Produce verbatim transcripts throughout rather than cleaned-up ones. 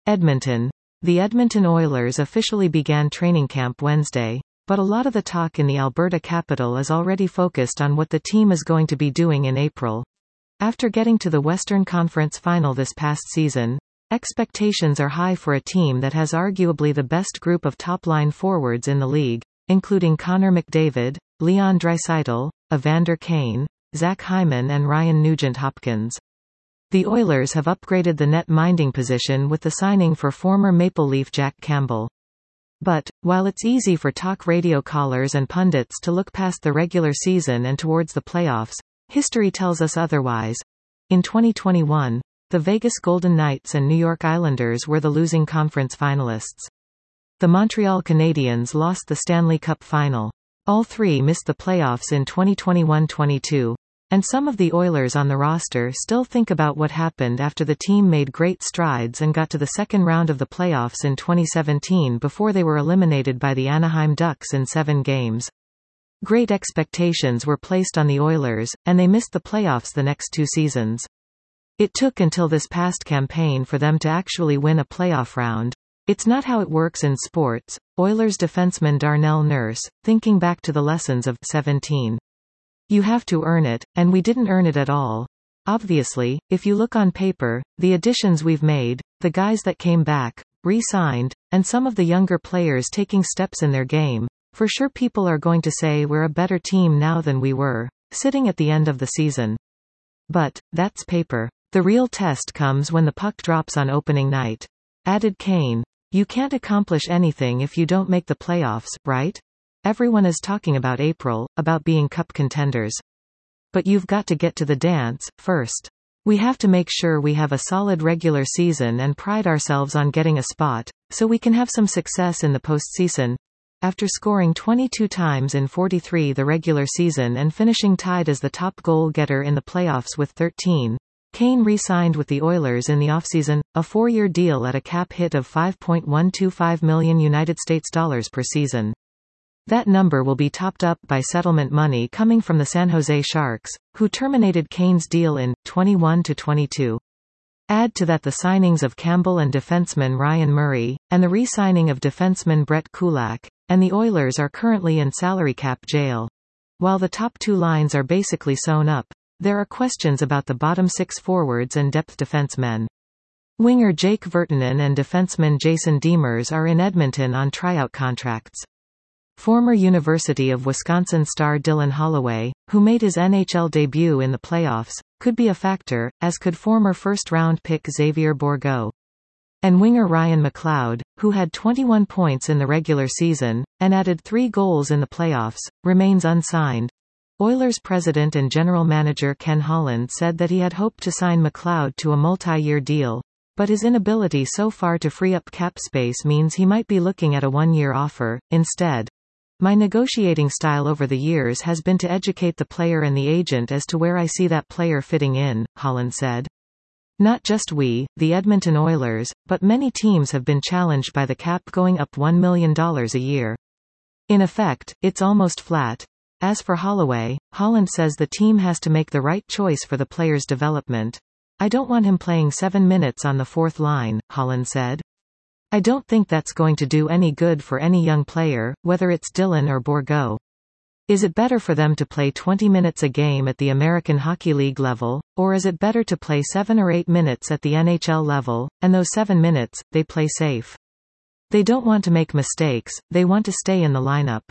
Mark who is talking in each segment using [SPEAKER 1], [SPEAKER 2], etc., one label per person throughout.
[SPEAKER 1] Edmonton. The Edmonton Oilers officially began training camp Wednesday, but a lot of the talk in the Alberta capital is already focused on what the team is going to be doing in April. After getting to the Western Conference Final this past season, expectations are high for a team that has arguably the best group of top-line forwards in the league, including Connor McDavid, Leon Draisaitl, Evander Kane, Zach Hyman and Ryan Nugent-Hopkins. The Oilers have upgraded the net-minding position with the signing for former Maple Leaf Jack Campbell. But, while it's easy for talk radio callers and pundits to look past the regular season and towards the playoffs, history tells us otherwise. In twenty twenty-one, the Vegas Golden Knights and New York Islanders were the losing conference finalists. The Montreal Canadiens lost the Stanley Cup final. All three missed the playoffs in twenty twenty-one twenty-two. And some of the Oilers on the roster still think about what happened after the team made great strides and got to the second round of the playoffs in twenty seventeen before they were eliminated by the Anaheim Ducks in seven games. Great expectations were placed on the Oilers, and they missed the playoffs the next two seasons. It took until this past campaign for them to actually win a playoff round. It's not how it works in sports. Oilers defenseman Darnell Nurse, thinking back to the lessons of seventeen. You have to earn it, and we didn't earn it at all. Obviously, if you look on paper, the additions we've made, the guys that came back, re-signed, and some of the younger players taking steps in their game, for sure people are going to say we're a better team now than we were, sitting at the end of the season. But, that's paper. The real test comes when the puck drops on opening night. Added Kane. You can't accomplish anything if you don't make the playoffs, right? Everyone is talking about April, about being cup contenders. But you've got to get to the dance, first. We have to make sure we have a solid regular season and pride ourselves on getting a spot, so we can have some success in the postseason. After scoring twenty-two times in forty-three the regular season and finishing tied as the top goal-getter in the playoffs with thirteen, Kane re-signed with the Oilers in the offseason, a four-year deal at a cap hit of five point one two five million United States dollars per season. That number will be topped up by settlement money coming from the San Jose Sharks, who terminated Kane's deal in twenty-one to twenty-two. Add to that the signings of Campbell and defenseman Ryan Murray, and the re-signing of defenseman Brett Kulak, and the Oilers are currently in salary cap jail. While the top two lines are basically sewn up, there are questions about the bottom six forwards and depth defensemen. Winger Jake Virtanen and defenseman Jason Demers are in Edmonton on tryout contracts. Former University of Wisconsin star Dylan Holloway, who made his N H L debut in the playoffs, could be a factor, as could former first-round pick Xavier Bourgault. And winger Ryan McLeod, who had twenty-one points in the regular season, and added three goals in the playoffs, remains unsigned. Oilers president and general manager Ken Holland said that he had hoped to sign McLeod to a multi-year deal, but his inability so far to free up cap space means he might be looking at a one-year offer, instead. My negotiating style over the years has been to educate the player and the agent as to where I see that player fitting in, Holland said. Not just we, the Edmonton Oilers, but many teams have been challenged by the cap going up one million dollars a year. In effect, it's almost flat. As for Holloway, Holland says the team has to make the right choice for the player's development. I don't want him playing seven minutes on the fourth line, Holland said. I don't think that's going to do any good for any young player, whether it's Dylan or Bourgault. Is it better for them to play twenty minutes a game at the American Hockey League level, or is it better to play seven or eight minutes at the N H L level, and those seven minutes, they play safe? They don't want to make mistakes, they want to stay in the lineup.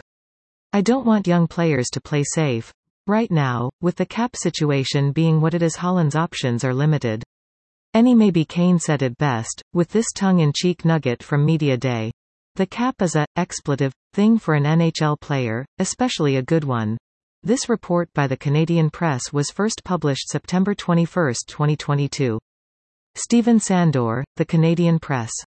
[SPEAKER 1] I don't want young players to play safe. Right now, with the cap situation being what it is, Holland's options are limited. Any maybe Kane said it best, with this tongue-in-cheek nugget from Media Day. The cap is a expletive thing for an N H L player, especially a good one. This report by the Canadian Press was first published September twenty-first, twenty twenty-two. Stephen Sandor, The Canadian Press.